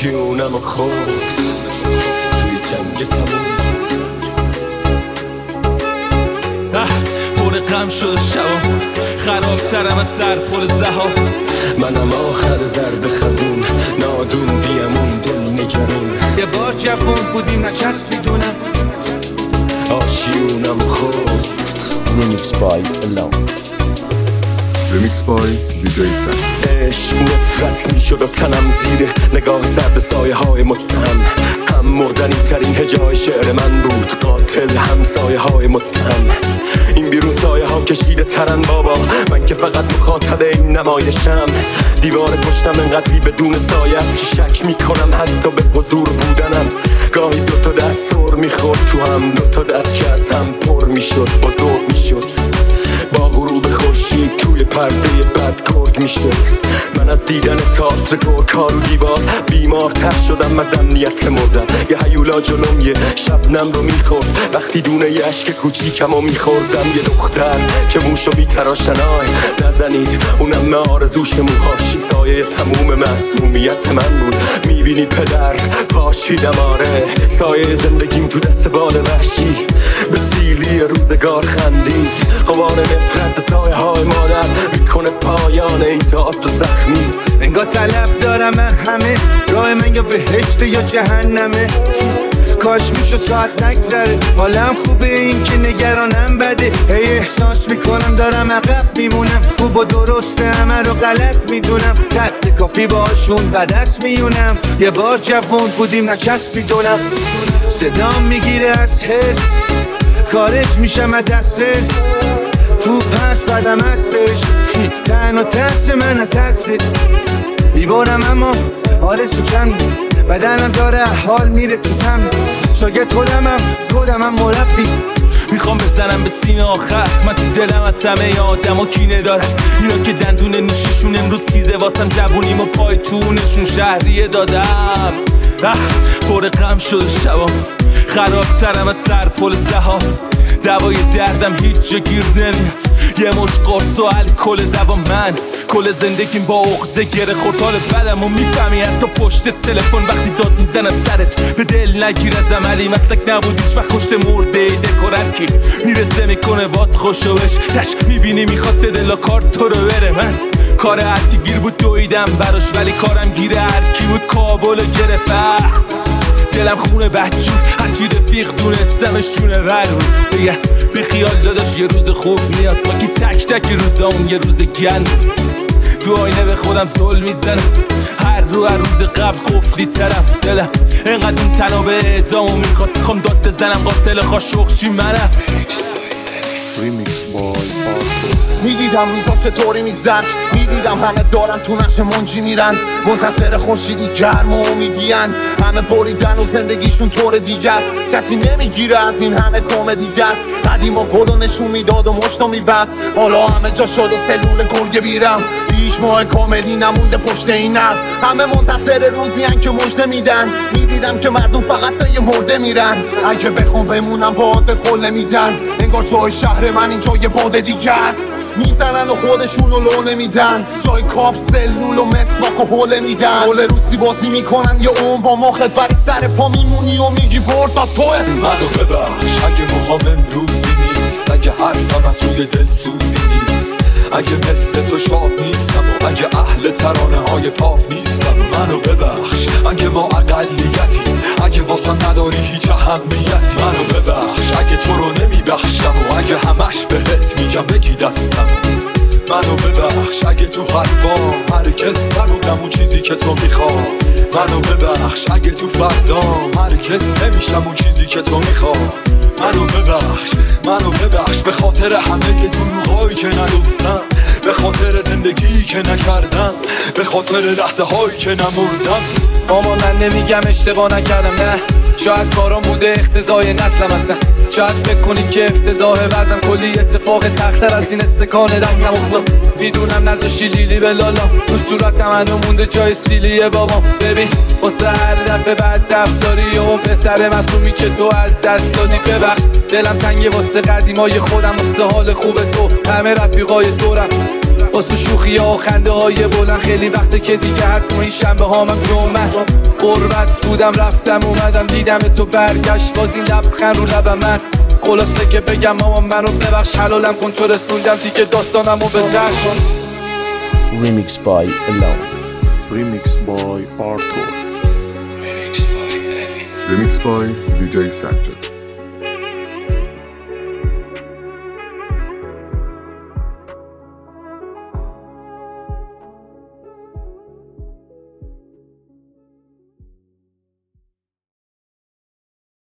آشیونم خورد توی جنگ تموم. پر غم شده شبام خرابترم از سر پر زها. منم آخر زرد خزون نادون بیامون دل نگرون. یه بار جوون بودیم نچسبیدونم آشیونم خورد. Remix by Alone. Remix by DJ Sam. عشق نفرت میشد و تنم زیر نگاه زرد سایه های متهم. هم مردنی ترین هجای شعر من بود، قاتل همسایه های متهم. این بیرون سایه ها کشیده ترن بابا، من که فقط مخاطب این نمایشم. دیوار پشتم انقدری بدون سایه است که شک میکنم حتی به حضور بودنم. گاهی دوتا دست سر میخورد تو هم، دوتا دست که از هم پر میشد بزرگ میشد. با غروب خورشید توی پرده بد گرگ میشد. من از دیدن تئاتر گرگ‌ها رو دیوار بیمارتر شدم از امنیت مردن. یه هیولا جلوم یه شبنم رو میخورد وقتی دونه یه عشق کوچیکم رو میخوردم. یه دختر که موشو میتراشن آی نزنید، اونم من آرزوش موهاش سایه تموم معصومیت من بود. میبینی پدر پاشیدم آره، سایه زندگیم تو دست بال وحشی به سیلی روزگار خندید. غبار نفرت سایه های مادر میکنه پایان این تئاتر زخمی. انگار طلب دارم من همه، راه من یا بهشت یا جهنمه. کاش میشو ساعت نگذره، حالم خوبه این که نگرانم بده. هی احساس میکنم دارم عقب میمونم، خوب و درسته همه رو غلط میدونم. قد کافی باشون بدست میونم، یه بار جوون بودیم نچسبیدونم. صدام میگیره از حس، خارج میشم از دسترس. خوب هست بدم هستش، تنها ترس من ترسه. بیبارم اما آرزو کم، بدنم داره حال میره تو تم. شاگرد خودمم مربی. میخوام بزنم به سینه آخر، من تو دلم از همه آدم و کینه دارم. اینا که دندون نیششون امروز تیزه واسم جوونیم و پای تونشون شهریه دادم. پر غم شده شبام خرابترم از سر پل زها. دوای دردم هیچ جا گیر نمیاد، یه مش قرص و الکل دوا. من کل زندگیم با عقده گره خورد، حال بدم و میفهمی حتی پشت تلفن وقتی داد میزنم سرت. به دل نگیر از عملی مسلک نبود هیچ وقت کشته مرده دکوررکی میرسه میکنه باد خوشوش تش میبینی میخواد دل کار تو رو بره. من کار هرکی گیر بود دویدم براش، ولی کارم گیر هرکی بود کابل گرفت. دلم خونه بدجور هرچی رفیق دونستمش جونه ور بود. بگه بخیال داداش یه روز خوب میاد، با کی تک تک روزا اون یه روز گند بود. تو آینه به خودم زل میزنم، هر روز قبل خفلی ترم. دلم اینقدر اون تنها به اعدامو میخواد، میخوام داد بزنم قاتل خاشخچی منم. میدیدم روزا چطوری میگذشت، میدیدم همه دارن تو نقش منجی میرن، منتظر خورشیدی گرم و امیدیان. همه بریدن و زندگیشون طور دیگه است، کسی نمیگیره از این همه کمدیگه است. قدیما گلو نشون میداد و مشتو میبست، حالا همه جا شده سلول گرگه بیرم. هیچ ماه کاملی نمونده پشت این نرد، همه منتظر روزی هن که مژده میدن. میدیدم که مردم فقط به یه مرده میرن، اگه بخوام بمونم باید به کل میدن. انگار جای شهر من اینجا یه باد دیگه است، میزنن و خودشونو لو نمیدن. جای کاپ سلول و مسواک و حوله میدن. حول روسی بازی میکنن یه اون با مخت، ولی سر پا میمونی و میگی برد تا توه. منو ببخش اگه موهام امروزی نیست، اگه حرفم از روی دل سوزی نیست، اگه مثل تو شاد نیستم و اگه اهل ترانه های پاپ نیستم. منو ببخش اگه ما اقلیتی، اگه واسم نداری هیچ اهمیتی. منو ببخش اگه تو رو نمیبخشم و اگه همش بهت میگم بگی دستم. منو ببخش اگه تو حرفام هرگز نبودم اون چیزی که تو میخوای. منو ببخش اگه تو فردام هرگز نمیشم اون چیزی که تو میخوای. منو ببخش به خاطر همه دروغایی که نگفتم، به خاطر زندگی که نکردم، به خاطر لحظه هایی که نمردم. ماما من نمیگم اشتباه نکردم، نه شاید کارام بوده اختزای نسلم هستن. شاید فکر کنی که افتضاح وزم کلی اتفاق تختر از این استکان رنگ نمخلص. میدونم نذاشی لیلی به لالا، تو صورتم هنو مونده جای سیلی بابام. ببین واسه هر دفعه بعد رفتاری و پسر مصومی که تو از دست دادی ببخش. دلم تنگه واسه قدیمای خودم، واسه حال خوب تو همه رفیقای دورم. واسه شوخی ها و خنده های بلند خیلی وقته که دیگه حتی این شنبه هامم جمعه قربت بودم رفتم اومدم دیدم تو برگشت باز این لبخند رو لبم من خلاصه که بگم ماما منو ببخش حلالم کن چو رسوندم دیگه داستانمو به چشم. Remix by Alone. Remix by Arthur. Remix by DJ Sajjad.